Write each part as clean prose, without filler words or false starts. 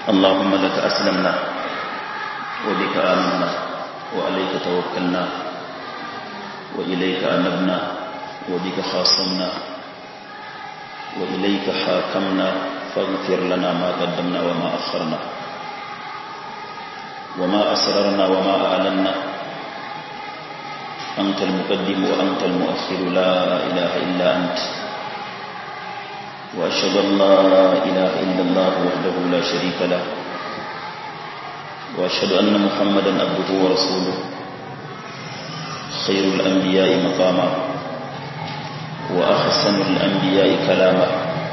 اللهم لك أسلمنا وبك آمنا وعليك توكلنا وإليك أنبنا وبك خاصمنا وإليك حاكمنا فاغفر لنا ما قدمنا وما أخرنا وما أسررنا وما أعلنا أنت المقدم وأنت المؤخر لا إله إلا أنت وأشهد أن لا إله إلا الله وحده لا شريك له وأشهد أن محمدا عبده ورسوله خير الأنبياء مقاما وأحسن الأنبياء كلاما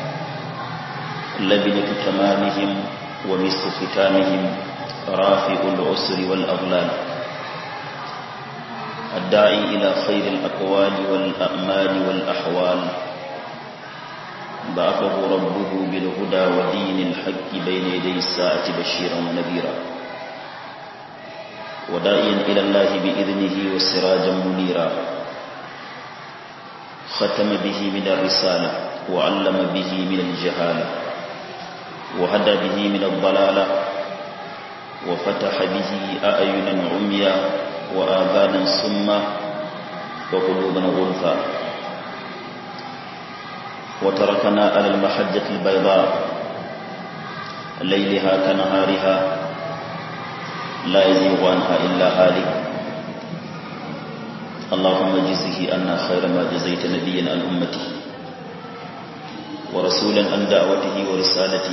لبنة تمامهم ومسك ختامهم رافع العسر والأغلال الداعي إلى خير الأقوال والأعمال والأحوال بعثه ربه بالهدى ودين الحق بين يدي الساعة بشيرا ونذيرا وداعيا إلى الله بإذنه وسراجا منيرا ختم به من الرسالة وعلم به من الجهالة وهدى به من الضلالة وفتح به أعينا عميا وآذانا سما وقلوبا غلفا وتركنا على المحجة البيضاء ليلها كنهارها لا يزيغ عنها إلا هالك اللهم جزه أنا خير ما جزيت نبيا عن أمته ورسولا عن دعوته ورسالته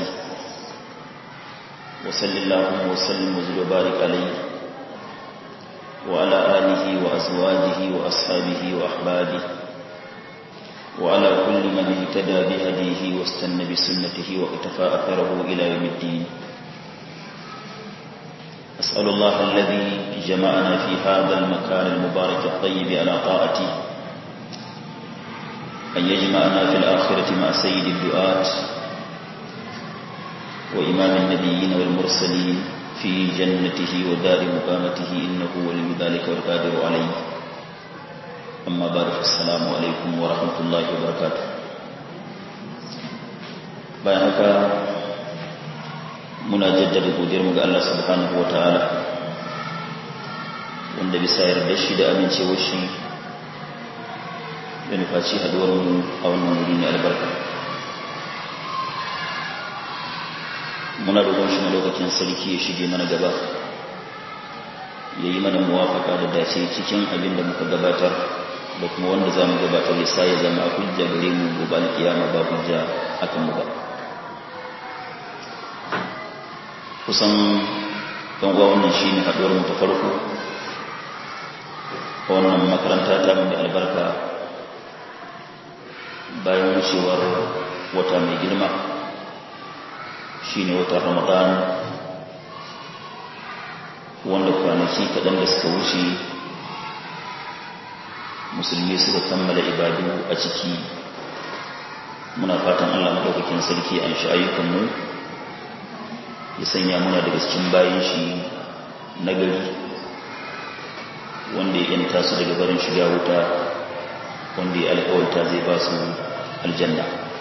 وصل اللهم وسلم وزد وبارك عليه وعلى آله وأزواجه وأصحابه وأحبابه وعلى كل من اهتدى بهديه واستنى بسنته واقتفى أثره إلى يوم الدين أسأل الله الذي جمعنا في هذا المكان المبارك الطيب على طاعته أن يجمعنا في الآخرة مع سيد الدعاة وإمام النبيين والمرسلين في جنته ودار مقامته إنه ولي ذلك والقادر عليه أما بعد فالسلام عليكم ورحمة الله وبركاته بيانك muna jaddada godiyarmu ga Allah subhanahu wataala wanda bisa yarda shi da amincewar shi da nufaci haduwar mu a wannan wuri ne albarka muna roƙon shi na lokacin sarki ya shige mana gaba ya yi mana muwafaka da dace cikin abin da muka gabatar da kuma wanda za mu gabatar ya sa ya zama a hujja gare mu gobe alƙiyama ba hujja akan mu ba kusan ɗan uwa wannan shi ne haɗuwar mu ta farko a wannan makaranta ta mai albarka bayan wucewar wata mai girma shi ne watan ramadan wanda kwanaki kaɗan da suka wuce musulmi suka kammala ibadu a ciki muna fatan Allah madaukakin sarki an shi ayyukanmu ya sanya muna daga cikin bayan shi nagari wanda ya yanta su daga barin shiga wuta wanda ya alƙawarta zai ba su aljanna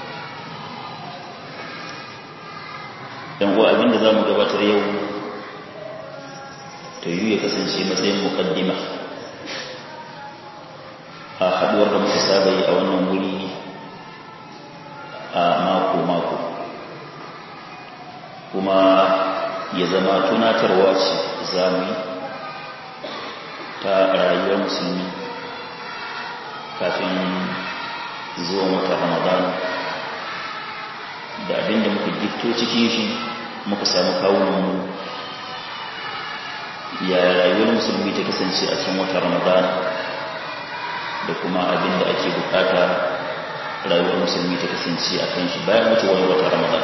dan uwa abinda za mu gabatar yau ta yi ya kasance matsayin muqaddima a haduwar da muka saba yi a wannan wuri a mako-mako kuma ya zama tunatarwa ce zamu ta rayuwar musulmi kafin zuwan wata ramadan da abinda muka gifto cikin shi muka samu kawunanmu ya rayuwar musulmi ta kasance a cikin wata ramadan da kuma abinda ake bukata rayuwar musulmi ta kasance a kan shi bayan wucewar wata ramadan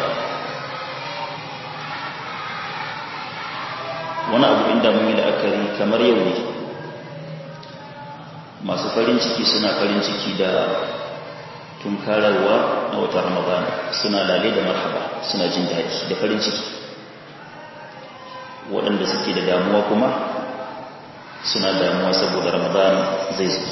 wani abu inda mun yi la'akari kamar yau ne masu farin ciki suna farin ciki da tunkararwa na wata ramadan suna lale da marhaba suna jin daɗi da farin ciki waɗanda suke da damuwa kuma suna damuwa saboda ramadan zai zo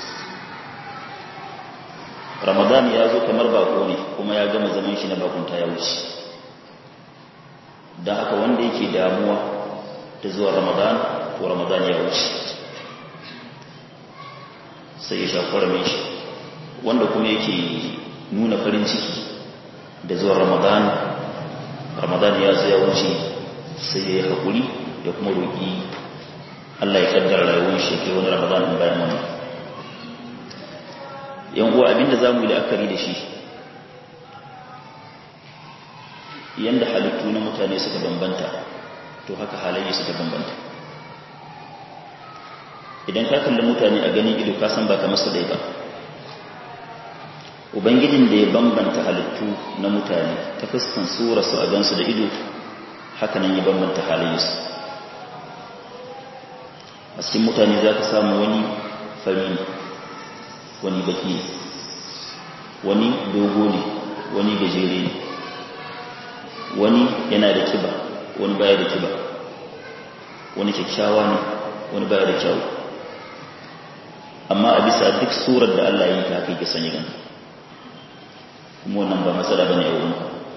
ramadan ya zo kamar bako ne kuma ya gama zaman shi na bakunta ya wuce da haka wanda yake damuwa da zuwa Ramadan to Ramadan ya wuce sai ya shakura mai shi, wanda kuma yake nuna farin ciki da zuwa Ramadan ya zo ya wuce sai ya yi haƙuri da kuma roƙi Allah ya kaddara rayuwar shi ke wani Ramadan in bayan wannan. Yan uwa, abinda za mu yi la'akari da shi yanda halittu na mutane suka bambanta to haka halayya suka bambanta. Idan ka kalli mutane a ganin ido ka san ba kamar su dai ba. Ubangijin da ya bambanta halittu na mutane ta fuskan surarsu a gansu da ido, haka nan ya bambanta halayyarsu. A cikin mutane za ka samu wani fari ne, wani baki ne, wani dogo ne, wani gajere ne, wani yana da kiba, wani baya da kiba, wani kyakkyawa ne, wani baya da kyawu. Amma a bisa duk surar da Allah ya yi ta kai sanya gani, kuma wannan ba matsala bane a wurin,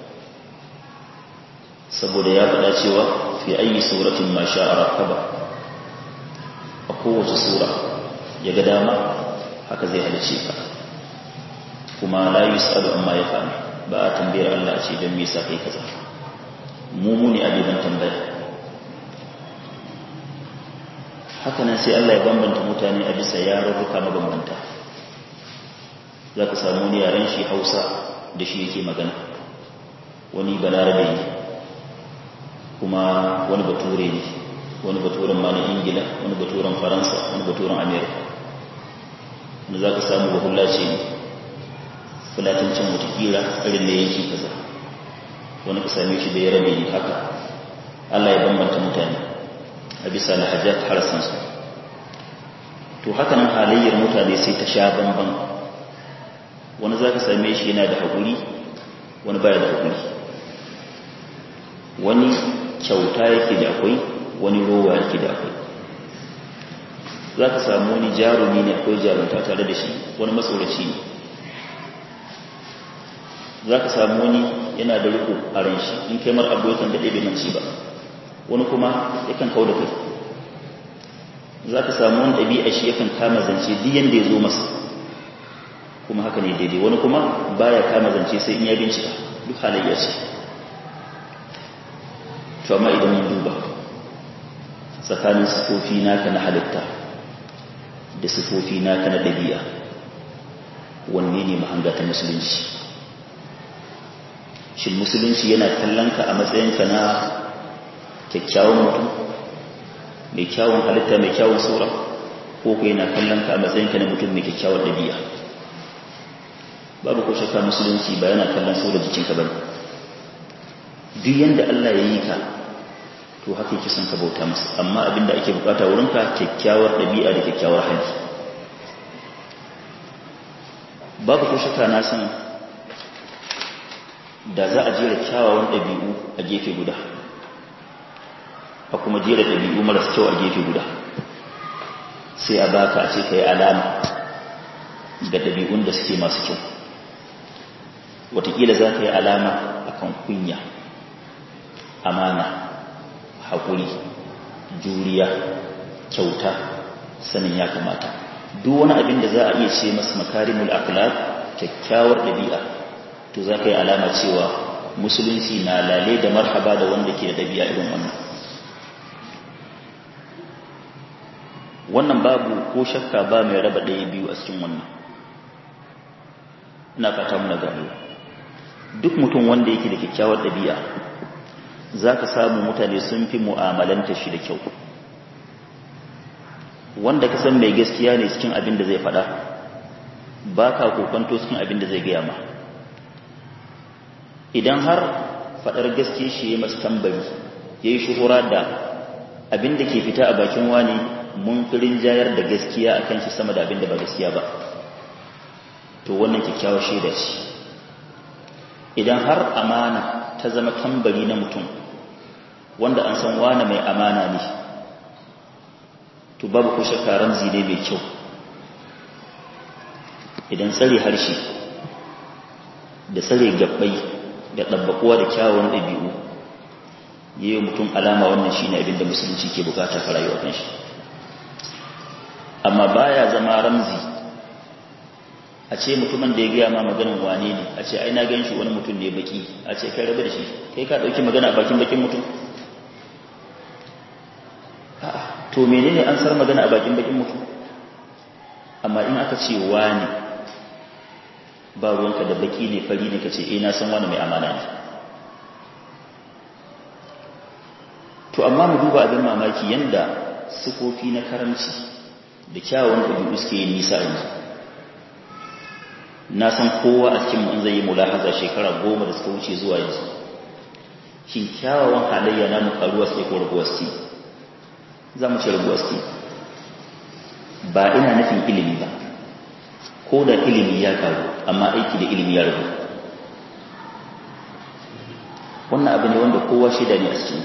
saboda ya faɗa cewa fi ayi suratin ma sha'a rakaba, a kowace sura ya ga dama haka zai halice ka, kuma la yus'alu amma ya fa'ala, ba a tambayar Allah a ce don me yasa kai kaza. Mu ne abiban tambaya. Haka nan sai Allah ya bambanta mutane a bisa yarurruka mabambanta. Za ka samu wani yaren shi Hausa da shi yake magana, wani balarabe ne, kuma wani bature ne, wani baturen ma na Ingila, wani baturen Faransa, wani baturen Amerika. Wanda za ka samu bahulla ce ne, fulatancin watakila irin da yanki kaza, wani ka same shi da ya rabe ne. Haka Allah ya bambanta mutane a bisa lahajat harsansu. To haka nan halayyar mutane sai ta sha bamban. Wani za ka same shi yana da haƙuri, wani baya da haƙuri. Wani kyauta yake da akwai, wani rowa yake da akwai. Za ka samu wani jarumi ne, akwai jarumta tare da shi, wani matsoraci ne. Za ka samu wani yana da riko a ran shi, in kai mar abu yakan daɗe bai manci ba, wani kuma yakan kau da kai. Za ka samu wani ɗabi'a shi yakan kama zance duk yanda ya zo masa, kuma haka ne daidai. Wani kuma baya kama zance sai in ya bincika, duk halayya ce. To amma idan mun duba tsakanin sifofi naka na halitta da sifofi naka na ɗabi'a, wanne ne mahanga ta musulunci? Shin musulunci yana kallon ka a matsayinka na kyakkyawan mutum, mai kyawun halitta, mai kyawun sura, ko ku yana kallon ka a matsayinka na mutum mai kyakkyawar ɗabi'a? Babu ko shakka musulunci ba yana kallon sura jikinka bane. Duk yanda Allah ya yi ka to haka yake son ka bauta masa, amma abinda ake bukata wurinka kyakkyawar ɗabi'a da kyakkyawar hali. Babu ko shakka na san da za a jera kyawawan ɗabi'u a gefe guda, a kuma jera ɗabi'u maras kyau a gefe guda, sai a baka a ce ka yi alama ga ɗabi'un da suke masu kyau. Wataƙila za ka yi alama akan kunya, amana, haƙuri, juriya, kyauta, sanin ya kamata. Duk wani abin da za a iya ce masa makarimul akhlaq, kyakkyawar ɗabi'a, to za ka yi alama cewa musulunci na lale da marhaba da wanda ke da ɗabi'a irin wannan. Wannan babu ko shakka ba mai raba ɗaya biyu a cikin wannan. Ina fata muna gano duk mutum wanda yake da kyakkyawar ɗabi'a za ka samu mutane sun fi mu'amalanta shi da kyau. Wanda ka san mai gaskiya ne cikin abin da zai faɗa, ba ka kokonto cikin abin da zai gaya ma. Idan har faɗar gaskiya shi ya masu tambari, ya yi shuhura da abin da ke fita a bakin wani mun firin jayar da gaskiya a kan shi sama da abin da ba gaskiya ba, to wannan kyakkyawar shaida ce. Idan har amana ta zama tambari na mutum wanda an san wane mai amana ne, to babu ko shakka ramzi ne mai kyau. Idan tsare harshe da tsare gabbai da ɗabbaƙuwa da kyawun ɗabi'u yayin mutum alama wannan shine abin da musulunci ke bukata ka rayuwa kan shi. Amma baya zama ramzi a ce mutumin da ya gaya ma maganin wane ne, a ce ai na gan shi wani mutum ne baki, a ce kai rabu da shi, kai ka ɗauki magana a bakin mutum. To menene an sar magana a bakin mutum? Amma in aka ce wane ba ruwanka da baki ne fari ne ka ce na san wani mai amana ne. To amma mu duba abin mamaki yanda sifofi na karamci da kyawun ɗabi'u suke yin nisa yanzu. Na san kowa a cikin mun zai yi mulahaza shekara 10 da suka wuce zuwa yanzu. Shin kyawawan halayya na mu karuwa sai ko raguwa suke? Za mu ce raguwa suke. Ba ina nufin ilimi ba. Ko da ilimi ya karu amma aiki da ilimi ya ragu. Wannan abu ne wanda kowa shaida ne a cikin.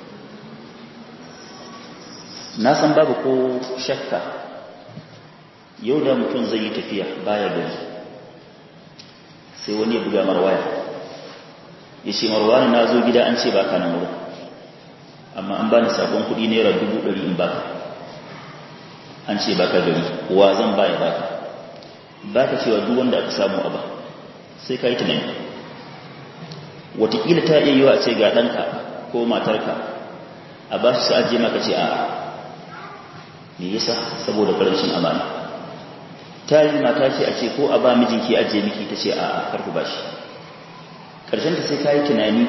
Na san babu ko shakka yau da mutum zai yi tafiya baya gari. Sai wani ya buga marwaya ya ce marwani na zo gida an ce ba ka nan wurin, amma an bani sabon kuɗi naira 100,000 in baka, an ce baka gari, wa zan baya baka cewa duk wanda aka samu a ba, sai ka yi tunani. Wataƙila ta iya yiwa a ce ga ɗanka ko matarka a ba su ajiye maka ce a'a, me yasa? Saboda ƙarancin amana. Ta yi mata ce a ce ko a ba mijinki ajiye miki, ta ce a karku ba shi. Ƙarshenta sai ka yi tunani,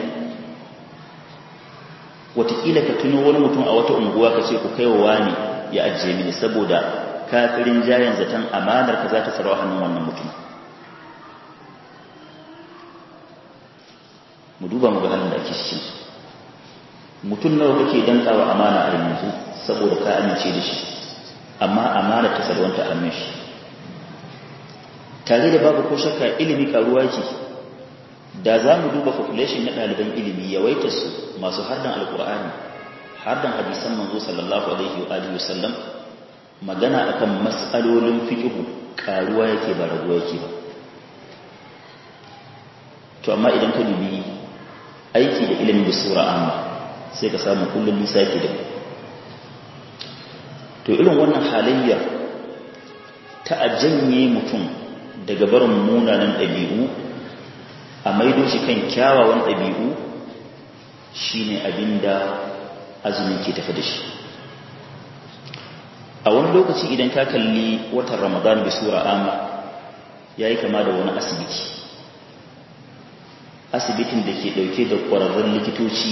watakila ka tuno wani mutum a wata unguwa ka ce ku kai wa wani ya ajiye mini, saboda kafirin jayen zaton amanar ka za ta tsarawa hannun wannan mutum. Mu duba mu ga halin da ake cikin. Mutum nawa kake dankawa amana a yanzu saboda ka amince da shi, amma amana ta salwanta a hannun shi. Tare da babu ko shakka ilimi karuwa yake. Da za mu duba population na ɗaliban ilimi yawaitar su masu hardan alkur'ani, hardan hadisan manzo sallallahu alaihi wa alihi wasallam, magana akan mas'alolin fiqh karuwa yake ba raguwa yake ba. To amma idan ka dubi aiki da ilimin da sura amma sai ka samu kullum nisa yake da. To irin wannan halayyar ta ajanye mutum daga barin munanan ɗabi'u a maido shi kan kyawawan ɗabi'u shine abinda azumin ke tafi da shi. A wani lokaci idan ka kalli watan Ramadan bi sura amma yayi kama da wani asibitin da ke ɗauke da ƙwararrun likitoci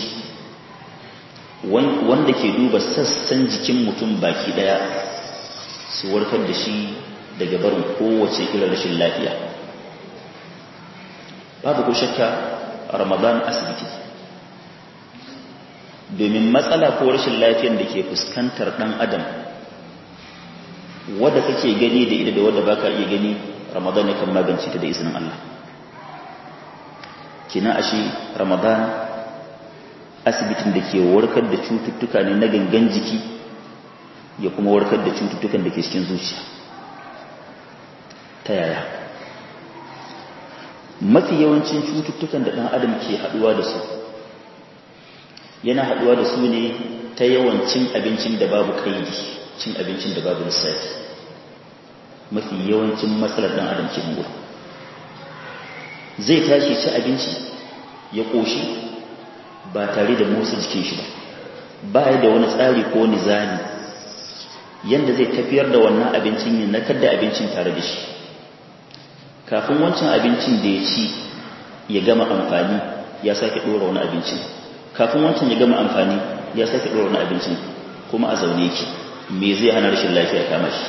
wanda ke duba sassan jikin mutum baki ɗaya su warkar da shi daga barin kowace irin rashin lafiya. Babu ko shakka Ramadan asibiti, domin matsala ko rashin lafiyar da ke fuskantar ɗan adam wadda kake gani da ita da wadda baka iya gani, Ramadan yakan magance ta da izinin Allah. Kina ashe Ramadan asibitin da ke warkar da cututtuka ne na gangan jiki ya kuma warkar da cututtukan da ke cikin zuciya. Ta yaya? Mafi yawancin cututtukan da ɗan adam ke haɗuwa da su yana haɗuwa da su ne ta yawan cin abincin da babu kaidi, cin abincin da babu lissafi. Mafi yawancin matsalar ɗan adam ke mugu. Zai tashi ci abinci ya ƙoshi ba tare da motsa jikin shi ba ya da wani tsari ko nizami yanda zai tafiyar da wannan abincin yin nakar da abincin tare da shi. Kafin wancan abincin da ya ci ya gama amfani ya sake ɗora wani abincin, kafin wancan ya gama amfani ya sake ɗora wani abincin, kuma a zaune ki me zai hana rashin lafiya kama shi?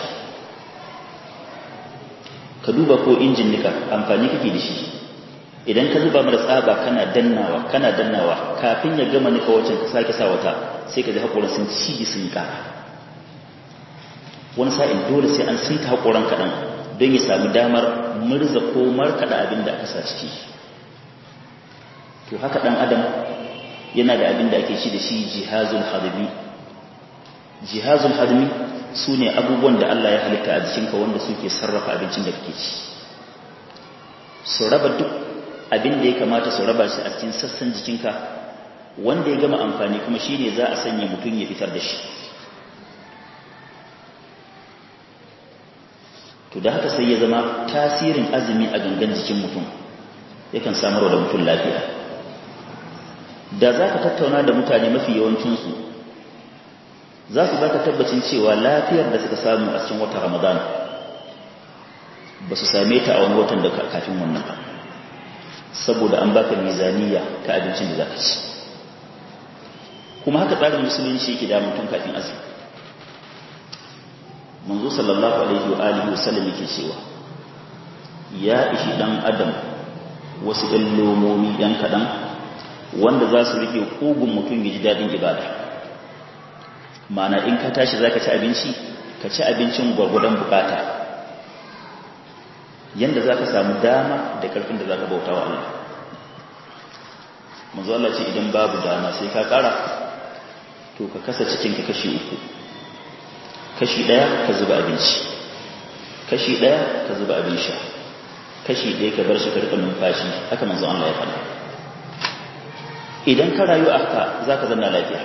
Ka duba ko injin nika amfani kake da shi, idan ka zuba mara tsaba kana dannawa kafin ya gama nika wancan ka sake sa wata, sai ka ji haƙoran sun ci sun ƙara. Wani sa'in dole sai an sinta haƙoran kaɗan don ya sami damar murza ko markaɗa abin da aka sa ciki. To haka ɗan adam yana da abin da ake ci da shi jihazul hadmi. Jihazul hadmi su ne abubuwan da Allah ya halitta a jikinka wanda suke sarrafa abincin da kake ci, su raba duk abin da ya kamata su raba shi a cikin sassan jikinka wanda ya gama amfani kuma shine za a sanya mutum ya fitar da shi. To da haka sai ya zama tasirin azumi a gangan jikin mutum yakan samarwa da mutum lafiya. Da za ka tattauna da mutane mafi yawancinsu za su baka tabbacin cewa lafiyar da suka samu a cikin watan Ramadan ba su same ta a wani watan da kafin wannan ba, saboda an baka mizaniya ta abincin da za ka ci. Kuma haka tsarin musulunci yake da mutum kafin azumi. Manzo sallallahu alaihi wa alihi wasallam yake cewa ya ishi dan adam wasu ɗan lomomi ɗan kaɗan wanda za su rike ƙugun mutum ya ji daɗin ibada. Ma'ana in ka tashi za ka ci abinci, ka ci abincin gwargwadon bukata, yadda za ka samu dama da ƙarfin da za ka bauta wa Allah. Manzo Allah ce idan babu dama sai ka ƙara, to ka kasa cikinka kashi uku. Kashi ɗaya ka zuba abinci, kashi ɗaya ka zuba abin sha, kashi ɗaya ka bar shi ka rika numfashi. Haka manzo Allah ya faɗa. Idan ka rayu a haka za ka zanna lafiya.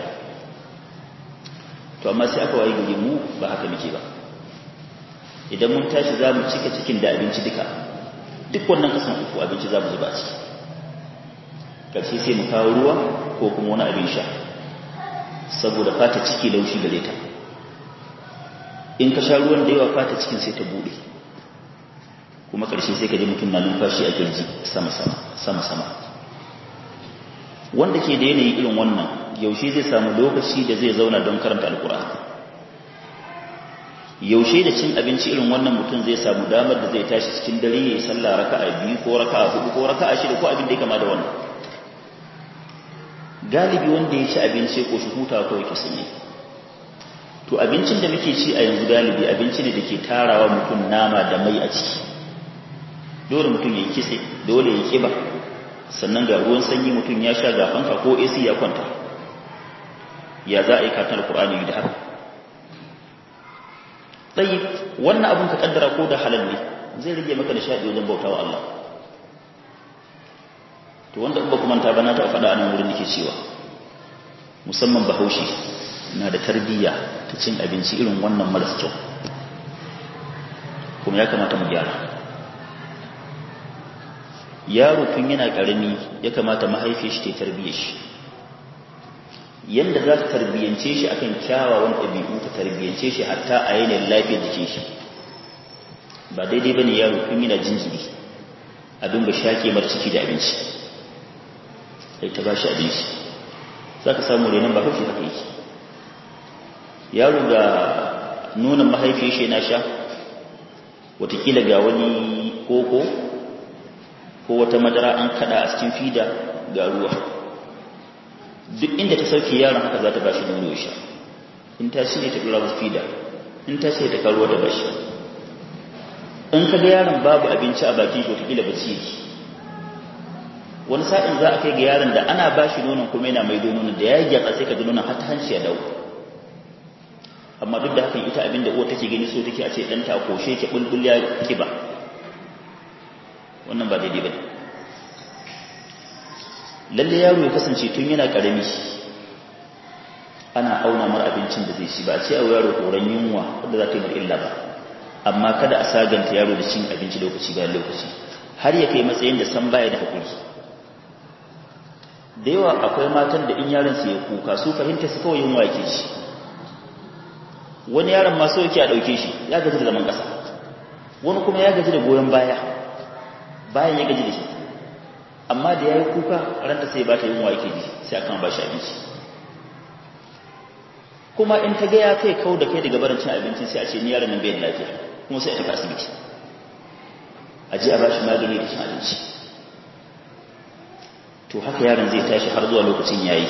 To amma sai aka wayi gari mu ba haka muke ba. Idan mun tashi za mu cika cikin da abinci duka, duk wannan kasan uku abinci za mu zuba ciki. Ƙarshe sai mu kawo ruwa ko kuma wani abin sha, saboda fata ciki laushi gare ta. In ka sha ruwan da yawa fata cikin sai ta bude, kuma ƙarshe sai ka ji mutum na numfashi a kirji sama-sama. Wanda ke da yanayi irin wannan yaushe zai samu lokaci da zai zauna don karanta alkur'ani? Yaushe da cin abinci irin wannan mutum zai samu damar da zai tashi cikin dare ya yi sallah raka'a 2 ko raka'a 4 ko raka'a 6 ko abin da ya kama da wannan? Galibi wanda ya ci abinci ko shi hutawa kawai ke sanye. To abincin da muke ci a yanzu galibi abinci ne da ke tarawa mutum nama da mai a ciki. Dole mutum ya yi kitse, dole ya kiba, sannan ga ruwan sanyi mutum ya sha ga fanka ko AC ya kwanta. Ya za a yi katon alkur'ani da haka? Tsayi, wannan abin ka kaddara ko da halal ne zai rage maka nishaɗi wajen bautawa Allah. To wanda ba kuma ta bana ta faɗa a nan wurin nake cewa musamman Bahaushe na da tarbiyya ta cin abinci irin wannan maras kyau, kuma ya kamata mu gyara. Yaro tun yana ƙarami ya kamata mahaifiyar shi ta tarbiyyar shi, yanda za ta tarbiyyance shi akan kyawawan ɗabi'u, ta tarbiyyance shi hatta a yanayin lafiyar jikin shi. Ba daidai bane yaro tun yana jinjiri a dinga shaƙe mar ciki da abinci, sai ta ba shi abinci. Za ka samu renon ba haushi haka yake. Yaro ga nonon mahaifiyar shi yana sha, watakila ga wani koko ko wata madara an kada a cikin fida ga ruwa. Duk inda ta sauke yaron haka za ta ba shi nono ya sha. In ta shi ne ta ɗora masa fida, in ta shi ta karuwa ta ba shi. In ka ga yaron babu abinci a baki shi watakila ba ci yake. Wani sa'in za a kai ga yaron da ana ba shi nonon kuma yana mai nonon da ya gyatsa sai ka ji nonon har ta hanci ya dawo. Amma duk da hakan ita abin da uwa take gani so take a ce ɗanta a koshe ke bulbul ya kiba. Wannan ba daidai ba ne. Lalle yaro ya kasance tun yana ƙarami ana auna mar abincin da zai ci, ba a ce a yaro horon yunwa wanda za ta yi mar illa ba, amma kada a saganta yaro da cin abinci lokaci bayan lokaci har ya kai matsayin da san baya da haƙuri. Da yawa akwai matan da in yaron su ya kuka su fahimta su kawai yunwa yake ci. Wani yaron ma so yake a ɗauke shi, ya gaji da zaman ƙasa, wani kuma ya gaji da goyon bayan ya gaji da shi, amma da ya yi kuka ranta sai ba ta yunwa yake ji sai akan ba shi abinci. Kuma in ta ga ya kai kau da kai daga barin cin abinci sai a ce ni yaron nan bai da lafiya, kuma sai a tafi asibiti a je a ba shi magani da cin abinci. To haka yaron zai tashi har zuwa lokacin yayi.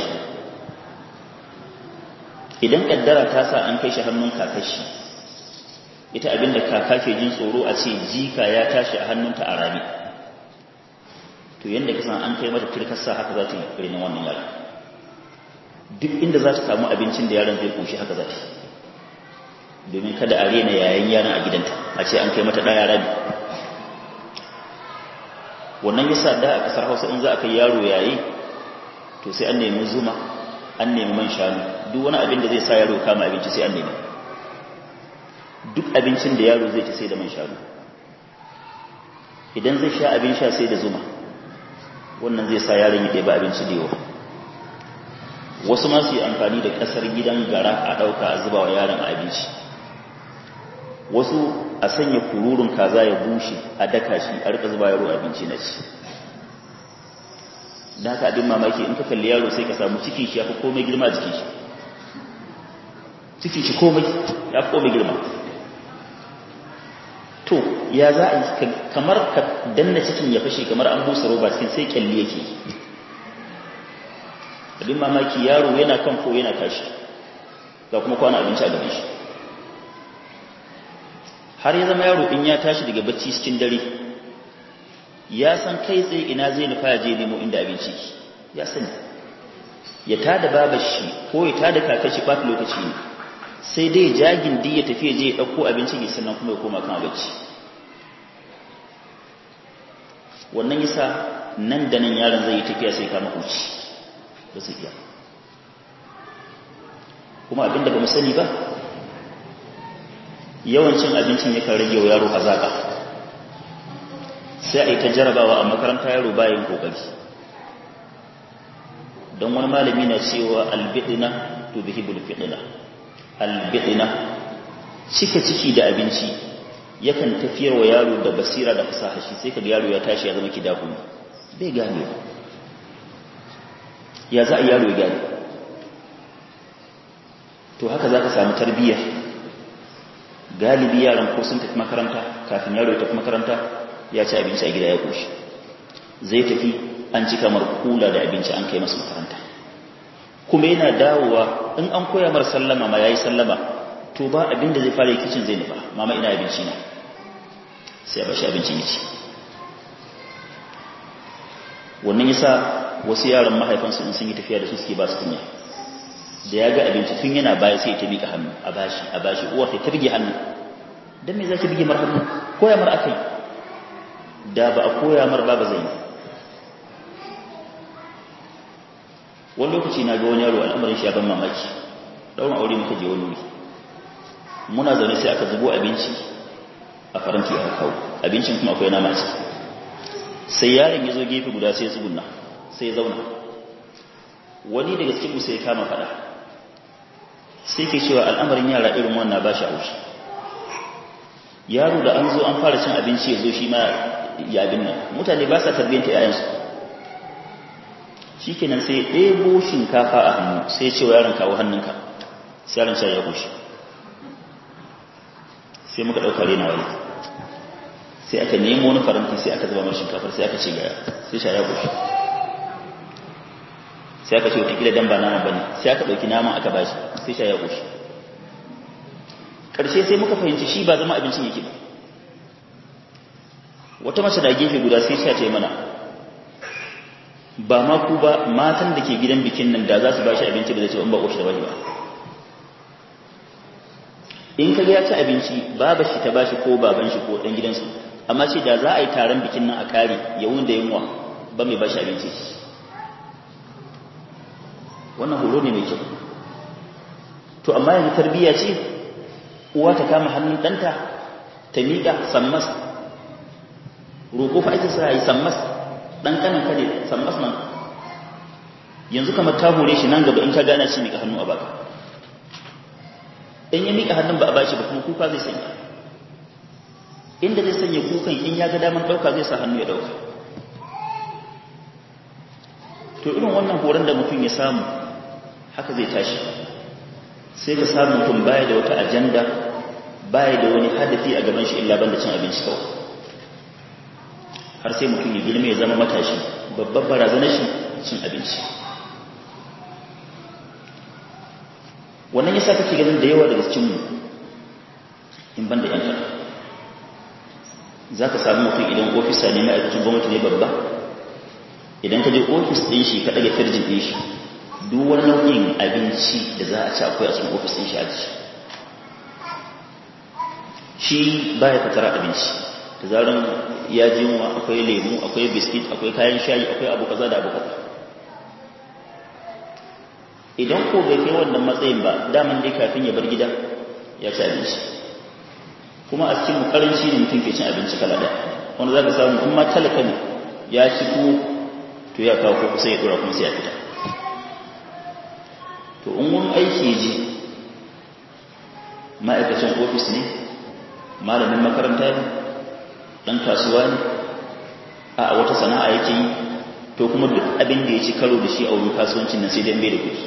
Idan kaddara ta sa an kai shi hannun kakashi, ita abinda kaka ke jin tsoro a ce jika ya tashi a hannunta a rami, to yanda kasan an kai mata turkarsa haka za ta yi irin wannan yaron. Duk inda za ta samu abincin da yaron zai koshi haka za ta yi, domin kada a rena yayin yaron a gidanta a ce an kai mata ɗaya rami. Wannan yasa da a kasar Hausa in za a kai yaro yayi to sai an nemi zuma, an nemi man shanu, duk wani abin da zai sa yaro kama abinci sai an nemi. Duk abincin da yaro zai ci sai da man shanu, idan zai sha abin sha sai da zuma, wannan zai sa yaron ya ɗeba abinci da yawa. Wasu ma su yi amfani da ƙasar gidan gara a ɗauka a zuba wa yaron abinci, wasu a sanya kururin kaza ya bushe a daka shi a rika zuba yaro abinci na ci. Da haka abin mamaki in ka kalli yaro sai ka samu cikin shi ya fi komai girma a jikin shi, cikin shi komai ya fi komai girma. To ya za a yi kamar ka danna cikin ya fashe kamar an busa roba cikin sai kyalli yake. Abin mamaki yaro yana kan ko yana kashi ga kuma kwana abinci a gaban shi, har ya zama yaro in ya tashi daga bacci cikin dare ya san kai tsaye ina zai nufa ya je nemo inda abinci ya sani. Ya tada babar shi ko ya tada kakar shi ɓata lokaci ne, sai dai jagin di ya tafi ya je ya ɗauko abinci ne sannan kuma ya koma kan abinci. Wannan yasa nan da nan yaron zai yi tafiya sai kama huci ba su iya. Kuma abinda ba mu sani ba, yawancin abincin yakan rage wa yaro hazaƙa, sai a yi ta jarabawa a makaranta yaro bayan kokari. Don wani malami na cewa albidina to bihibul fidina, albidina cika ciki da abinci yakan tafiyar wa yaro da basira da fasaha shi, sai kaga yaro ya tashi ya zama kidahumi bai gane. Ya za a yaro ya gane? To haka za ka samu tarbiyya. Galibi yaran ko sun tafi makaranta, kafin yaro ya tafi makaranta ya ci abinci a gida ya koshi, zai tafi an ci kamar kula da abinci an kai masa makaranta, kuma yana dawowa in an koya mar sallama ma yayi sallama, to ba abin da zai fara kicin zai nufa, mama ina abinci na, sai ba shi abincin ya ci. Wannan yasa wasu yaran mahaifansu in sun yi tafiya da su suke ba su kunya, da ya ga abinci tun yana baya sai ta miƙa hannu a bashi uwar ta bige hannu. Dan me zaki bige mar hannu? Koya mar akai, da ba a koya mar ba zai yi. Wani lokaci na ga wani yaro al'amarin shi ya ban mamaki, daurin aure muka je wani wuri, muna zaune sai aka zubo abinci a faranti aka kawo abincin, kuma akwai nama ciki. Sai yaron ya zo gefe guda sai ya tsugunna sai ya zauna. Wani daga cikin mu sai ya kama fada, sai ke cewa al'amarin yara irin wannan ba shi haushi. Yaro da an zo an fara cin abinci ya zo shi ma ya abin nan, mutane ba sa tarbiyyanta yayansu. Shi kenan sai ya ɗebo shinkafa a hannu sai ya ce wa yaron kawo hannunka, sai yaron sai ya goshi. Sai muka ɗauka rena wani, sai aka nemo wani faranti sai aka zuba mai shinkafar sai aka ce gaya, sai sha ya goshi. Sai aka ce watakila dan ba nama bane, sai aka ɗauki naman aka bashi sai sha ya goshi. Ƙarshe sai muka fahimci shi ba zama abincin yake ba. Wata mace da gefe guda sai sha ce mana, ba ma ku ba, matan da ke gidan bikin nan da za su bashi abinci ba zai ce in ba ƙoshi da bashi ba. In ka ga ya ci abinci baba shi ta bashi ko baban shi ko ɗan gidansu, amma ce da za a yi taron bikin nan a kare ya wuni da yunwa ba mai bashi abinci. Wannan horo ne mai kyau. To amma yanzu tarbiyya ce uwa ta kama hannun ɗanta ta miƙa sammas, roƙo fa ake sa yi sammas, ɗan kanan kare sammas nan. Yanzu kamar ta hore shi nan gaba in ka gana shi miƙa hannu a baka, in ya miƙa hannun ba a bashi ba kuma kuka zai sanya, inda zai sanya kukan in ya ga daman ɗauka zai sa hannu ya ɗauka. To irin wannan horon da mutum ya samu haka zai tashi, sai ka samu mutum baya da wata ajanda, baya da wani hadafi a gaban shi illa banda cin abinci kawai, har sai mutum ya girma ya zama matashi, babbar barazanar shi cin abinci. Wannan yasa kake ganin da yawa daga cikin mu in banda yan kada, zaka samu mutum idan ofisa ne ma'aikacin gwamnati ne babba, idan ka je ofis ɗin shi ka ɗage firjin ɗin shi, duk wani nau'in abinci da za a ci akwai a cikin ofis ɗin shi a ci. Shi baya fatara abinci, da zaran ya ji yunwa akwai lemu, akwai biskit, akwai kayan shayi, akwai abu kaza da abu kaza. idan ko bai kai wannan matsayin ba daman dai kafin ya bar gida ya ci abinci. Kuma a cikin karanci ne mutum ke cin abinci kala ɗaya, wanda za ka samu in ma talaka ne ya ci tuwo to ya kawo ko kusa ya ɗora kuma sai ya fita. To in wani aiki ya je, ma'aikacin ofis ne, malamin makaranta ne, ɗan kasuwa ne, a wata sana'a yake yi, to kuma duk abin da ya ci karo da shi a wurin kasuwancin nan sai dai bai da kuɗi.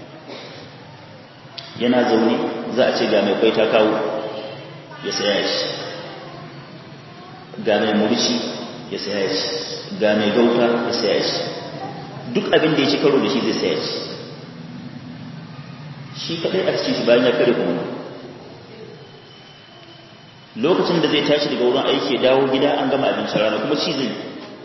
Yana zaune za a ce ga mai kwai ta kawo ya saya shi, ga mai murci ya saya shi, ga mai gauta ya saya shi, duk abin da ya ci karo da shi zai saya shi. Shi kadai a cikin shi bayan ya kare kuma lokacin da zai tashi daga wurin aiki ya dawo gida an gama abincin rana kuma ci zai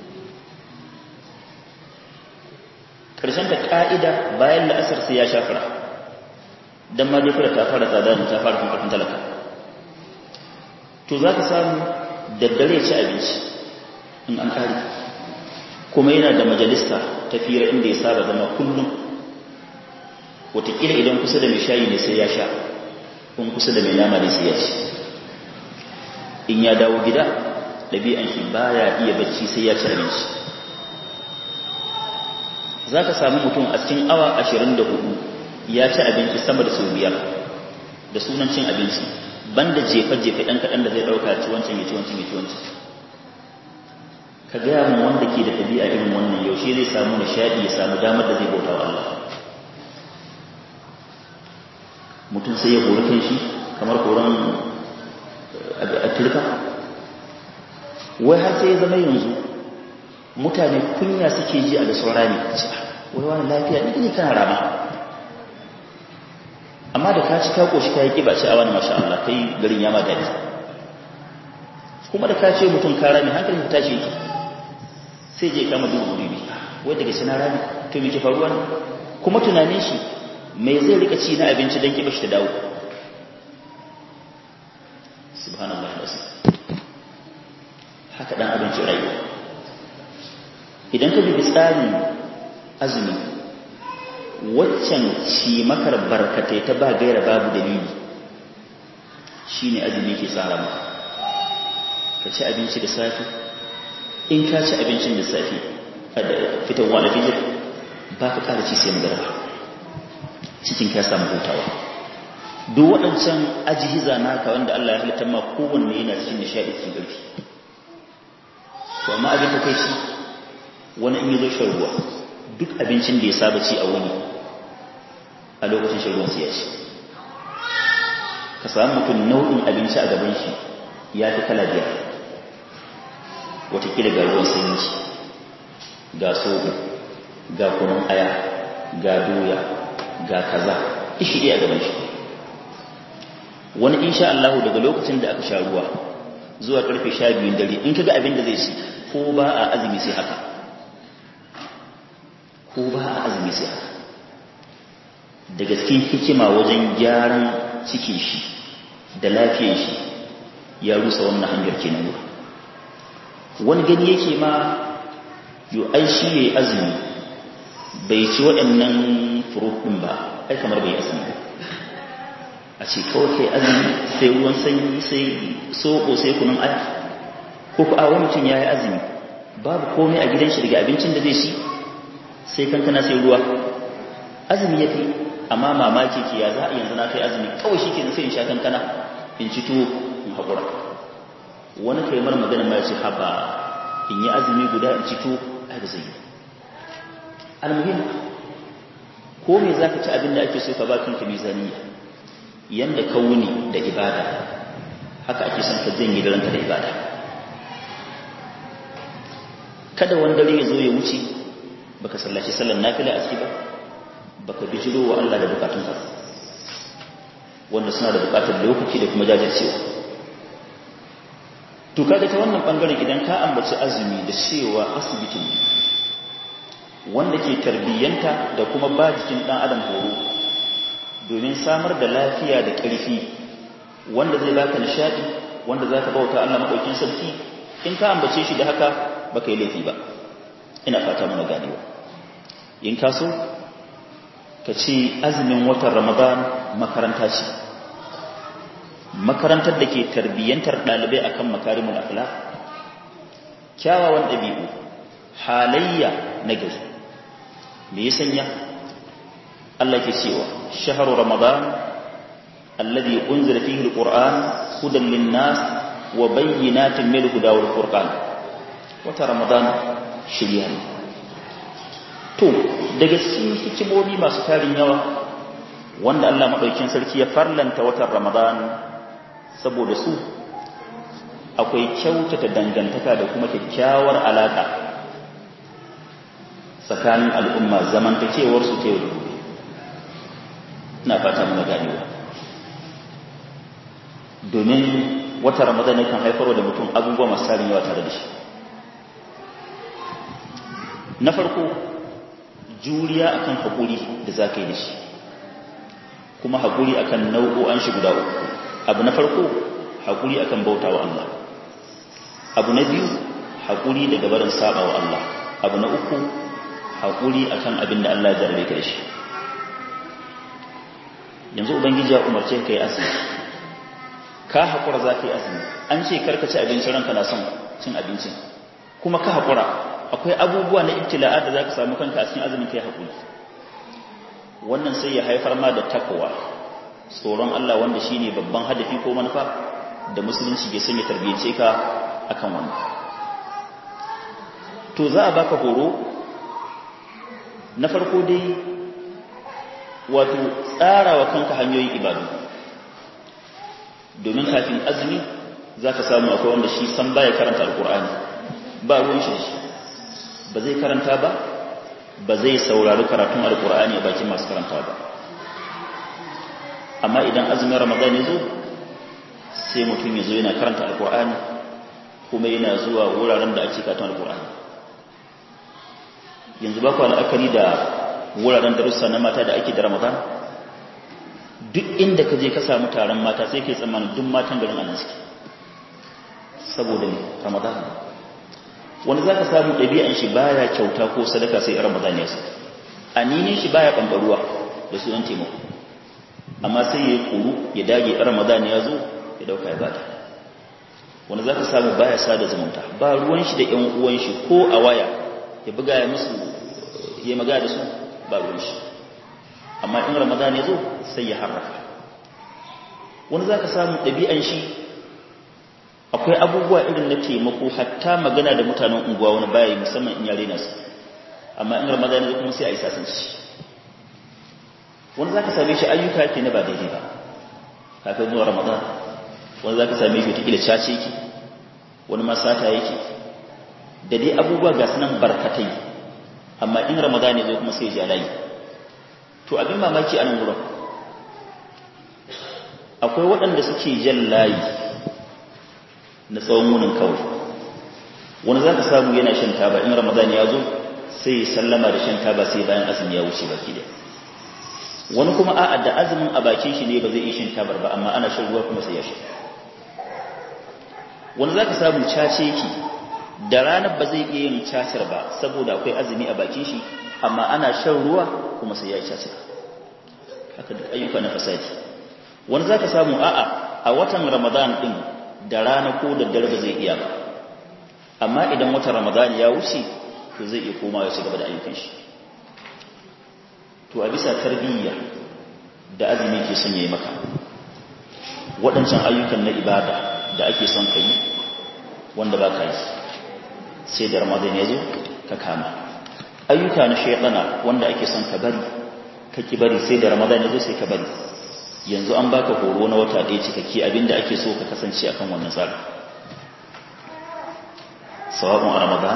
karshen ta ka'ida bayan la'asar sai ya shafara don ma dai ta fara tsada ta fara kan karfin talaka. To za ka samu daddare ci abinci in an kare kuma yana da majalista ta fira inda ya saba zama kullum, watakila idan kusa da mai shayi ne sai ya sha, in kusa da mai nama ne sai ya ci. In ya dawo gida ɗabi'an shi baya iya bacci sai ya ci abinci. Za ka samu mutum a cikin awa 24 ya ci abinci sama da sau 5 da sunan cin abinci, banda jefe-jefe ɗan kaɗan da zai ɗauka ci wancan ya ci wancan ya ci wancan. Ka gaya mun wanda ke da ɗabi'a irin wannan yaushe zai samu nishaɗi ya samu damar da zai bauta wa Allah. Mutum sai ya hori kan shi kamar horon a turka, wai har sai ya zama yanzu mutane kunya suke ji a da saurani, wai wani lafiya ne kana rama, amma da ka ci ka koshi ka yi kiba ce a wani masha Allah kai garin ya ma daɗi. Kuma da ka ce mutum ka rami hankali ta tashi yake sai je kama dubu bibi, wai daga shi na rami to me ke faruwa ne? Kuma tunanin shi mai zai rika ci na abinci don kiba shi ta dawo. Subhanallah, haka dan abinci rayuwa. Idan ka bi tsarin azumi, waccan ci makar barkatai ta ba gaira babu dalili shine azumi ke tsara maka. Ka ci abinci da safi, in ka ci abincin da safi fitarwa da fijir ba ka ƙara ci sai magana cikin ka samu hutawa. Duk waɗancan ajihiza naka wanda Allah ya halitta ma kowanne yana cikin nishaɗi cikin ƙarfi. To amma abin ta kai shi wani in yi zo shan ruwa duk abincin da ya saba ci a wani a lokacin shan ruwan ya ci. Ka samu mutum nau'in abinci a gaban shi ya fi kala 5, watakila ga ruwan sanyi, ga soɓo, ga kunun aya, ga doya, ga kaza, ishi ɗaya a gaban shi. Wani insha Allah daga lokacin da aka sha ruwa zuwa karfe 12 dare in kaga abin da zai ci ko ba a azumi sai haka, ko ba a azumi sai haka. Daga cikin hikima wajen gyaran cikin shi da lafiyar shi ya rusa wannan hanyar kenan. Wani gani yake ma yo ai shi yayi azumi bai ci waɗannan furut ɗin ba, ai kamar bai azumi ba. A ce kawai kai azumi sai ruwan sanyi sai soko sai kunun aya, ko ku a wani mutum ya yi azumi babu komai a gidan shi daga abincin da zai ci sai kankana sai ruwa. Azumi ya fi, amma mamaki ke ya za a yanzu na kai azumi kawai shi ke sai in sha kankana in ci tuwo in haƙura. Wani kai mara magana ma ya ce haba in yi azumi guda in ci tuwo ai ba zai yi. Almuhim ko me za ka ci abin da ake so ka ba kanka mizaniya, yanda ka wuni da ibada haka ake son ka janye da ranka da ibada. Kada wani dare ya zo ya wuce baka sallaci sallar nafila a ciki ba, baka bijiro wa Allah da bukatunka wanda suna da bukatar lokaci da kuma jajircewa. To kaga ta wannan bangaren idan ka ambaci azumi da cewa asibitin wanda ke tarbiyyanta da kuma ba jikin dan adam horo domin samar da lafiya da ƙarfi wanda zai baka nishadi, wanda zaka bauta Allah madaukin sarki, in ka ambace shi da haka baka yi laifi ba. Ina fata muna ganewa. In ka so ka ce azumin watan Ramadan makaranta ce, makarantar da ke tarbiyyantar ɗalibai akan makarimul akhlaq, kyawawan ɗabi'u, halayya na gari. Me ya sanya Allah ke cewa shahru ramadan alladhi unzila fihi alquran hudan linnas wa bayyinatin min alhuda wal furqan. Wata Ramadan shiriya ne. To daga cikin hikimomi masu tarin yawa wanda Allah madaukakin sarki ya farlanta watan Ramadan saboda su, akwai kyautata dangantaka da kuma kyakkyawar alaka tsakanin al'umma, zamantakewar su ta yau da gobe. Ina fata muna ganewa. Domin wata Ramadan yakan haifarwa da mutum abubuwa masu tarin yawa tare da shi. Na farko, juriya akan haƙuri da za ka yi da shi, kuma haƙuri akan nau'o'an shi guda uku. Abu na farko, haƙuri akan bauta wa Allah. Abu na biyu, haƙuri daga barin saba wa Allah. Abu na uku, haƙuri akan abin da Allah ya jarabe ka da shi. Yanzu Ubangiji ya umarce ka yi azumi, ka haƙura za ka yi azumi. An ce karka ci abinci, ranka na son cin abincin, kuma ka haƙura. Akwai abubuwa na ibtila'a da za ka samu kanka a cikin azumin kai haƙuri. Wannan sai ya haifar ma da takwa, tsoron Allah, wanda shi ne babban hadafi ko manufa da musulunci ke son ya tarbiyyace ka akan wannan. To za a baka horo na farko dai, wato tsara wa kanka hanyoyin ibadu. Domin kafin azumi za ka samu akwai wanda shi san baya karanta alkur'ani, ba ruwan shi, ba zai karanta ba zai saurari karatun alkur'ani a bakin masu karanta ba. Amma idan azumin Ramadan ya zo, sai mutum ya zo yana karanta alkur'ani, kuma yana zuwa wuraren da ake karatun alkur'ani. Yanzu ba ku la'akari da wuraren darussa na mata da ake da Ramadan? Duk inda ka je ka samu taron mata sai kai tsammanin duk matan garin anan suke, saboda ne Ramadan. Wani za ka samu ɗabi'an shi baya kyauta ko sadaka sai Ramadan ya saka, aninin shi baya ɓamɓaruwa da sunan taimako, amma sai ya yi ƙuru ya dage Ramadan ya zo ya ɗauka ya bada. Wani za ka samu baya sada zumunta, ba ruwan shi da ‘yan uwan shi ko a waya ya buga ya musu ya magana da su, ba ruwan shi. Amma in Ramadan ya zo sai ya harraka. Wani za ka samu ɗabi'an shi akwai abubuwa irin na taimako, hatta magana da mutanen unguwa wani baya, musamman in yare nasu. Amma in Ramadan ya kuma sai a yi sasanci. Wani za ka same shi ayyuka yake na ba daidai ba kafin zuwa Ramadan. Wani za ka same shi wataƙila cace yake, wani ma sata yake, da dai abubuwa ga sunan barkatai. Amma in Ramadan ya zo kuma sai ya layi. To abin mamaki a nan wurin, akwai waɗanda suke jan layi na tsawon wunin kawai. Wani za ka samu yana shan taba, in Ramadan ya zo sai ya sallama da shan taba sai bayan azumi ya wuce baki da. Wani kuma a'a da azumin a bakin shi ne ba zai iya shan tabar ba, amma ana shan ruwa kuma sai ya sha. Wani za ka samu cace yake, da ranar ba zai iya yin cacar ba saboda akwai azumi a bakin shi, amma ana shan ruwa kuma sai ya yi cacar. Haka duk ayyuka na fasadi. Wani za ka samu a'a a watan Ramadan ɗin da rana ko da dare ba zai iya ba, amma idan watan Ramadan ya wuce to zai iya komawa ya ci gaba da ayyukan shi. To a bisa tarbiyya da azumi ke son yayi maka, waɗancan ayyukan na ibada da ake son ka yi wanda ba ka yi, sai da Ramadan ya zo ka kama. Ayyuka na shaytana wanda ake son ka bari, ka ki bari, sai da Ramadan ya zo sai ka bari. Yanzu an baka horo na wata ɗaya cikakke, abinda ake so ka kasance akan wannan tsari, sawa'un a Ramadan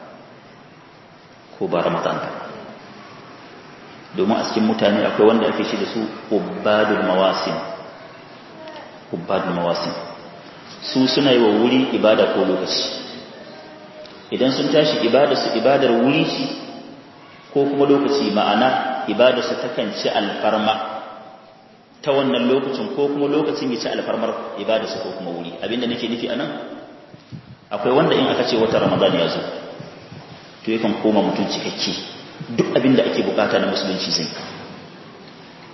ko ba Ramadan ba. Domin a cikin mutane akwai wanda ake shi da su ubadul mawasim. Ubadul mawasim su suna yi wa wuri ibada ko lokaci. Idan sun tashi ibadar wuri shi ko kuma lokaci, ma'ana ibadarsu takan ci alfarma ta wannan lokacin, ko kuma lokacin ya ci alfarmar ibadarsu ko kuma wuri. Abinda nake nufi anan, akwai wanda in aka ce wata Ramadan ya zo to yakan koma mutum cikakke, duk abinda ake bukata na musulunci zai.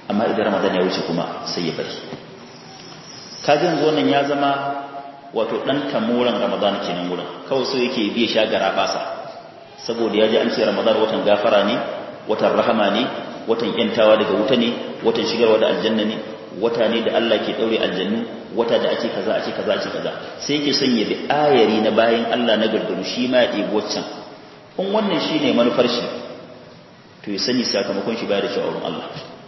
amma idan ramadan ya wuce kuma sai ya bari. Kaga yanzu wannan ya zama wato dan tamuran ramadan kenan gurin, kawai so yake biye shagara basa saboda ya ji an ce ramadan watan gafara ne, watan rahama ne, watan yantawa daga wuta ne, watan shigarwa da aljanna ne, wata ne da Allah ke daure aljannu, wata da ake kaza ake kaza ake kaza, sai yake son ya bi ayari na bayin Allah na gargaru shi ma ya ɗebi waccan. In wannan shine manufar shi to ya sani sakamakon shi baya da sha'awar Allah.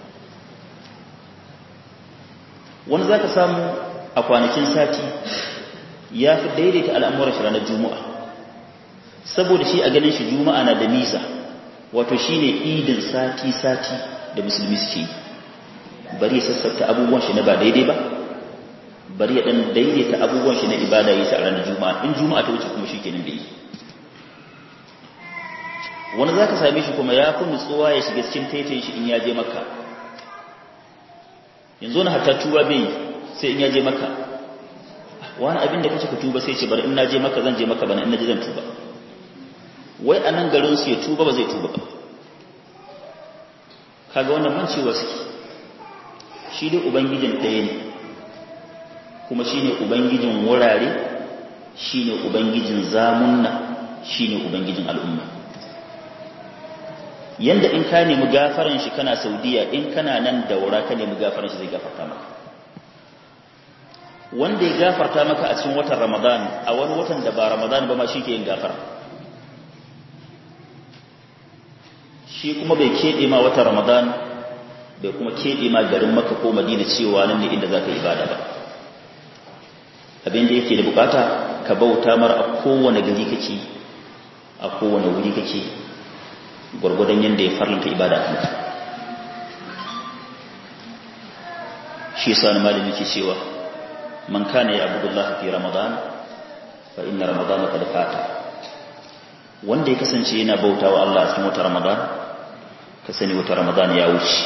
Wani zaka samu a kwanakin sati ya fi daidaita al'amuran shi ranar juma'a, saboda shi a ganin shi juma'a na da nisa, wato shine idin sati-sati da musulmi suke yi. Bari ya sassauta abubuwan shi na ba daidai ba, bari ya dan daidaita abubuwan shi na ibada yi sa a ranar juma'a, in juma'a ta wuce kuma shi kenan bai yi. Wani za ka same shi kuma ya fi nutsuwa ya shiga cikin taitayin shi in ya je Makka. Yanzu na hatta tuba bai yi sai in ya je Makka. Wani abin da kace ka tuba sai ce bari in na je Makka zan je Makka bana, in na je zan tuba. Wai a nan garin su ya tuba ba zai tuba ba. Kaga wannan mancewa suke. Shi dai ubangijin ɗaya ne, kuma shi ne ubangijin wurare, shi ne ubangijin zamunna, shi ne ubangijin al'umma. Yanda in ka nemi gafaran shi kana Saudiya, in kana nan Daura ka nemi gafaran shi zai gafarta maka. Wanda ya gafarta maka a cikin watan Ramadan, a wani watan da ba Ramadan ba ma shi ke yin gafara. Shi kuma bai keɓe ma watan Ramadan, bai kuma keɓe ma garin Makka ko Madina cewa nan ne inda za ka ibada ba. Abin da yake da bukata ka bauta mara a kowane gari kake, a kowane wuri kake, gwargwadon yadda ya farlanta ibada kanka. Shi yasa wani malami ke cewa man kana ya abudullahi fi ramadan fa inna ramadan qad fata. Wanda ya kasance yana bautawa Allah a cikin wata ramadan, ka sani wata ramadan ya wuce.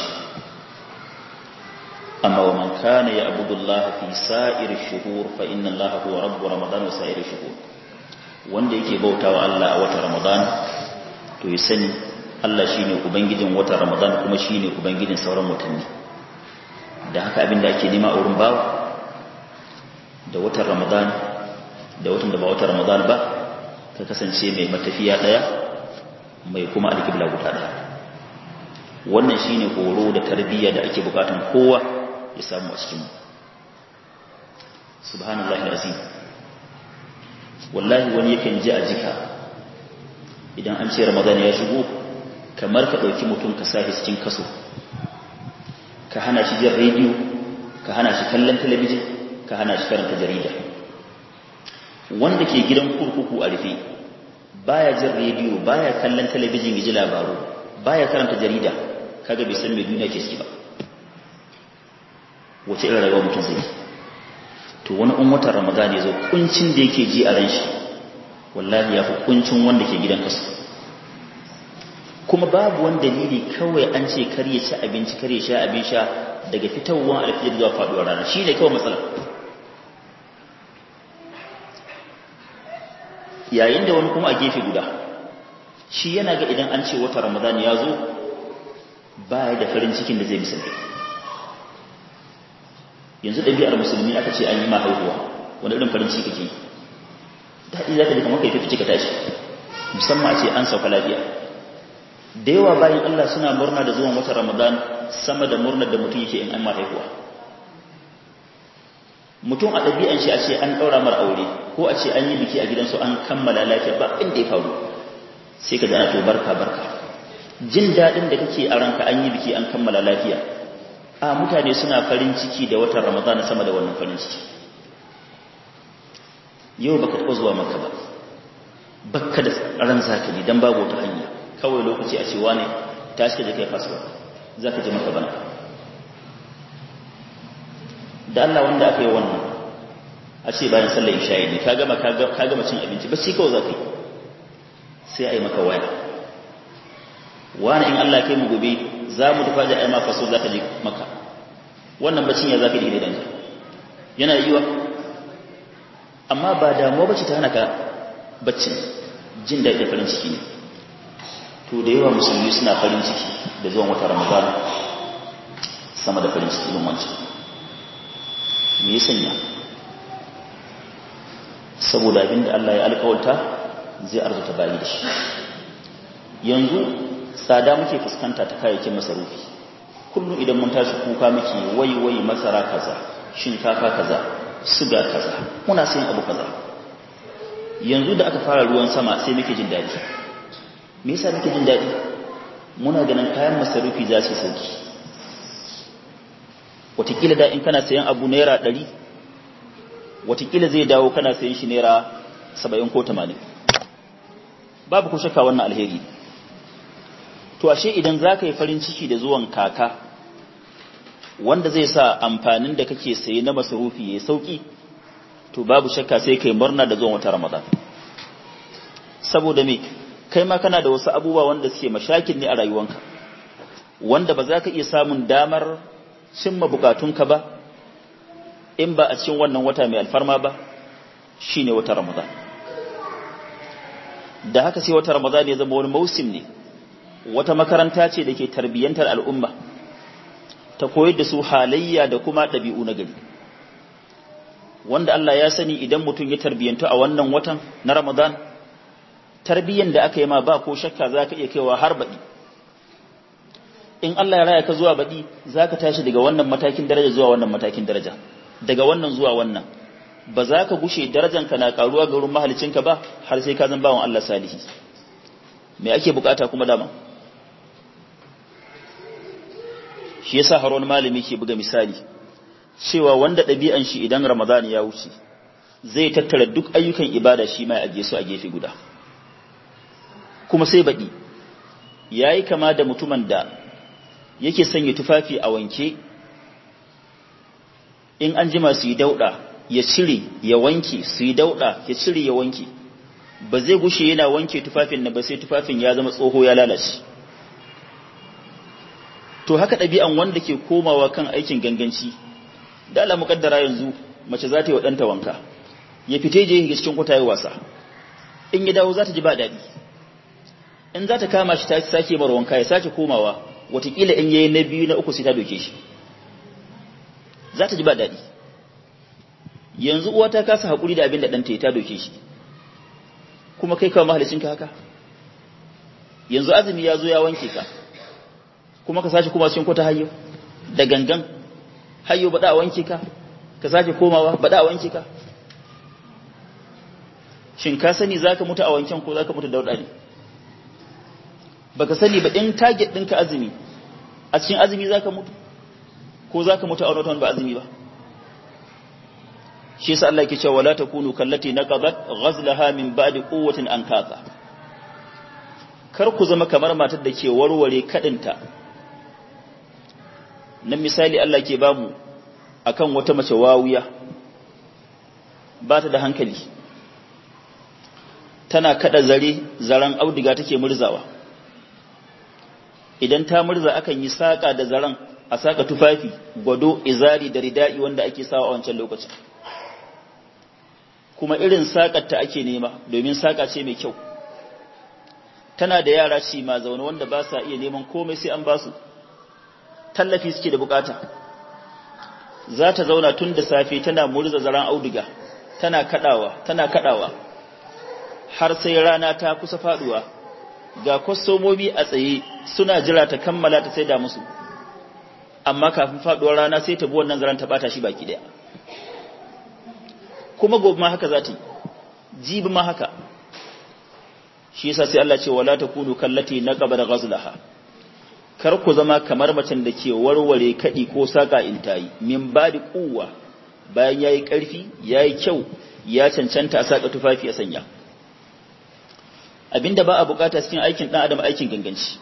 Amma wa man kana ya abudullahi fi sa'ir shuhur fa inna Allah huwa rabbu ramadan wa sa'ir shuhur. Wanda yake bautawa Allah a wata ramadan to ya sani Allah shi ne Ubangijin watan Ramadan kuma shi ne Ubangijin sauran watanni. Da haka abin da ake nema a wurin bawa da watan Ramadan da watan da ba watan Ramadan ba, ka kasance mai matafiya ɗaya mai kuma alƙibla guda ɗaya. Wannan shi ne horo da tarbiyya da ake bukatan kowa ya samu a cikinmu. Subhanallahi azim. Wallahi wani yakan ji a jika idan an ce Ramadan ya shigo, kamar ka ɗauki mutum ka sahi cikin kaso, ka hana shi jin rediyo, ka hana shi kallon talabijin, ka hana shi karanta jarida. Wanda ke gidan kurkuku a rufe baya jin rediyo, baya kallon talabijin ya ji labaru, baya karanta jarida, kaga bai san me duniya ke ciki ba. Wace irin rayuwa mutum zai yi? To wani watan Ramadan ya zo, kuncin da yake ji a ran shi wallahi ya fi kuncin wanda ke gidan kaso. Kuma babu wani dalili, kawai an ce kar ya ci abinci, kar ya sha abin sha daga fitowar alfijir zuwa faduwar rana, shi ne kawai matsala. Yayin da wani kuma a gefe guda, shi yana ga idan an ce wata Ramadan ya zo baya da farin cikin da zai misalta. Yanzu ɗabi'ar musulmi aka ce an yi ma haihuwa, wani irin farin ciki kake daɗi za ka ji kamar kai fice ka tashi, musamman a ce an sauka lafiya. Da yawa bayan Allah suna murna da zuwan watan Ramadan sama da murnar da mutum yake in an ma haihuwa. Mutum a ɗabi'an shi a ce an ɗaura mar aure ko a ce an yi biki a gidansu an kammala lafiya ba inda ya faru, sai ka ji ana to barka barka. Jin daɗin da kake a ranka an yi biki an kammala lafiya, a mutane suna farin ciki da watan Ramadan sama da wannan farin ciki. Yau baka taɓa zuwa Makka ba, bakka da ran zakari dan babu wata hanya, kawai lokaci a cewa ne tashi da kai fasuwa za ka je Makka bana. Da Allah wanda aka yi wannan a ce bayan sallar isha'i ne ka gama cin abinci bacci kawai za ka yi, sai a yi maka waya, wani in Allah kai mu gobe za mu tafa da aima faso za ka je Makka. Wannan baccin ya za ka yi da idanka yana yiwa, amma ba damuwa bacci ta hana ka baccin, jin daɗi da farin ciki ne. To da yawa musulmi suna farin ciki da zuwan wata Ramadan sama da farin ciki irin wancan. Me ya sanya? Saboda abinda Allah ya alƙawarta zai arzuta bayi da shi. Yanzu tsada muke fuskanta ta kayayyakin masarufi. Kullum idan mun tashi kuka muke wai masara kaza, shinkafa kaza, suga kaza, muna sayan abu kaza. Yanzu da aka fara ruwan sama sai muke jin daɗi. Me yasa muke jin daɗi? Muna ganin kayan masarufi za su sauki. Wataƙila da in kana sayan abu naira 100, wataƙila zai dawo kana sayan shi naira 70 ko 80. Babu ko shakka wannan alheri. To ashe idan za ka yi farin ciki da zuwan kaka, wanda zai sa amfanin da kake saye na masarufi ya yi sauƙi, to babu shakka sai kai murna da zuwan wata Ramadan. Saboda me? Kai ma kana da wasu abubuwa wanda suke mashakin ne a rayuwanka, wanda ba za ka iya samun damar cimma bukatunka ba in ba a cikin wannan wata mai alfarma ba, shine wata Ramadan. Da haka sai wata Ramadan ya zama wani mausim ne, wata makaranta ce da ke tarbiyyantar al'umma, ta koyar da su halayya da kuma ɗabi'u na gari. Wanda Allah ya sani idan mutum ya tarbiyyantu a wannan watan na Ramadan, tarbiyyan da aka yi ma ba ko shakka za ka iya kaiwa har baɗi. In Allah ya raya ka zuwa baɗi, za ka tashi daga wannan matakin daraja zuwa wannan matakin daraja, daga wannan zuwa wannan. Ba za ka gushe darajanka na karuwa ga wurin mahalicinka ba har sai ka zan bawan Allah salihi. Me ake bukata kuma dama? Shi yasa har wani malami ke buga misali cewa wanda ɗabi'an shi idan Ramadan ya wuce zai tattara duk ayyukan ibada shi mai aje su a gefe guda, kuma sai baɗi yayi kama da mutumin da yake sanya tufafi a wanke, in an jima su yi dauɗa ya cire ya wanke, su yi dauɗa ya cire ya wanke, ba zai gushe yana wanke tufafin nan ba sai tufafin ya zama tsoho ya lalace. To haka ɗabi'an wanda ke komawa kan aikin ganganci, da Allah muƙaddara yanzu mace za ta yi wa ɗanta wanka, ya fite je ya cikin kwata ya wasa, in ya dawo za ta ji ba daɗi, in za ta kama shi ta sake mara wanka ya sake komawa, watakila in yayi na biyu na uku sai ta doke shi, za ta ji ba daɗi. Yanzu uwa ta kasa haƙuri da abin da ɗanta ya ta doke shi, kuma kai kawo mahalicinka haka. Yanzu azumi ya zo ya wanke ka, kuma ka sace kuma cikin kwata hayyo da gangan, hayyo bada a wanke ka, ka sace komawa bada a wanke ka. Shin ka sani zaka mutu a wanken ko zaka mutu da dauda ne? Baka sani ba in target ɗinka azumi, a cikin azumi zaka mutu ko zaka mutu a wani ba azumi ba. Shi yasa Allah yake cewa wala takunu kallati naqadat ghazlaha min ba'di quwwatin ankatha. Kar ku zama kamar matar da ke warware kadinta. Nan misali Allah ke bamu akan wata mace wawiya, ba ta da hankali, tana kada zaren auduga take murzawa. Idan ta murza akan yi saka da zaren, a saka tufafi, gwado, izari da ridai wanda ake sawa a wancan lokacin. Kuma irin sakar ta ake nema domin saka ce mai kyau. Tana da yara ci ma zaune wanda ba sa iya neman komai sai an basu, tallafi suke da bukata. Za ta zauna tun da safe tana murza zaren auduga, tana kadawa har sai rana ta kusa faduwa, ga kwastomomi a tsaye suna jira ta kammala ta saida musu, amma kafin faduwar rana sai ta bi wannan zaren ta bata shi baki daya. Kuma gobe ma haka za ta yi, jibi ma haka. Shi yasa sai Allah ce wala takunu kallati naqaba ghazlaha. Kar ku zama kamar macen da ke warware kadi ko saka in tayi, min badi quwwa, bayan yayi karfi yayi kyau ya cancanta a saka tufafi a sanya. Abinda ba a bukata cikin aikin dan adam aikin ganganci.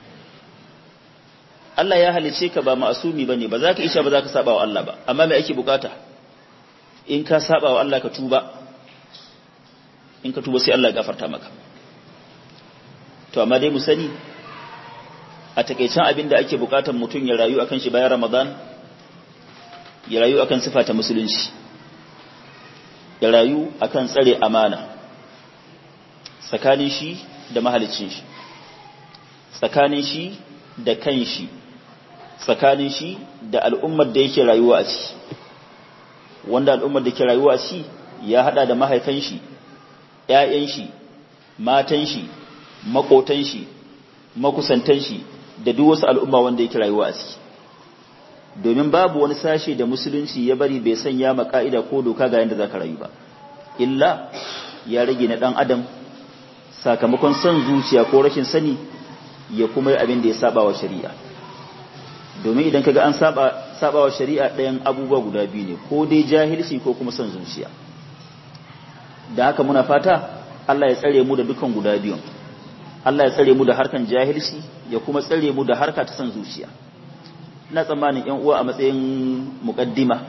Allah ya halice ka ba ma'asumi bane, ba za ka isha ba za ka saba wa Allah ba, amma me ake bukata? In ka saba wa Allah ka tuba, in ka tuba sai Allah ya gafarta maka. To amma dai mu sani a takeicin abin da ake bukatar mutum ya rayu akan shi bayan Ramadan, ya rayu akan sifa ta musulunci, ya rayu akan tsare amana tsakanin shi da mahalicin shi, tsakanin shi da kanshi, tsakanin shi da al'ummar da yake rayuwa a ciki, wanda al'ummar da ke rayuwa a ciki ya hada da mahaifan shi, ‘ya'yan shi, matan shi, maƙotan shi, makusantan shi, da duk wasu al'umma wanda yake rayuwa a ciki. Domin babu wani sashe da musulunci ya bari bai sanya ma ka'ida ko doka ga yadda za ka rayu ba, illa ya rage na ɗan adam sakamakon son zuciya ko rashin sani ya kuma yi abin da ya saba wa shari'a. Domin idan kaga an saba wa shari'a ɗayan abubuwa guda biyu ne, ko dai jahilci ko kuma son zuciya. Da haka muna fata Allah ya tsare mu da dukan guda biyun. Allah ya tsare mu da harkan jahilci ya kuma tsare mu da harka ta son zuciya. Ina tsammanin ƴan uwa a matsayin muqaddima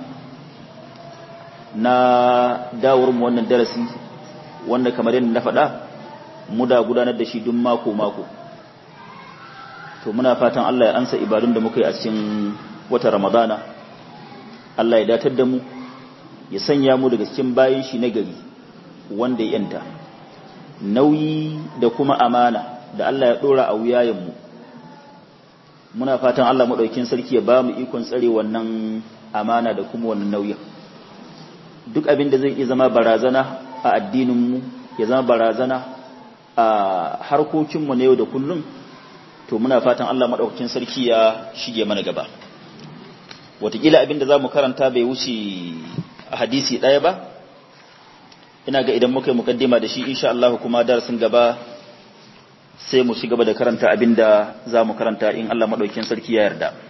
na dawar mu wannan darasi wanda kamar yadda na faɗa mu da gudanar da shi duk mako. To muna fatan Allah ya ansa ibadun da muka yi a cikin watan Ramadana. Allah ya datar da mu, ya sanya mu daga cikin bayin shi na gari wanda ya yanta. Nauyi da kuma amana da Allah ya dora a wuyayen mu. Muna fatan Allah madaukakin sarki ya ba mu ikon tsare wannan amana da kuma wannan nauyin. Duk abin da zai iya zama barazana a addinin mu, ya zama barazana a harkokin mu na yau da kullum, to muna fatan Allah madaukakin sarki ya shige mana gaba. Wataƙila abinda za mu karanta bai wuce a hadisi ɗaya ba, ina ga idan muka yi mukaddima da shi insha Allah kuma darasin gaba sai mu ci gaba da karanta abinda za mu karanta in Allah madaukakin sarki ya yarda.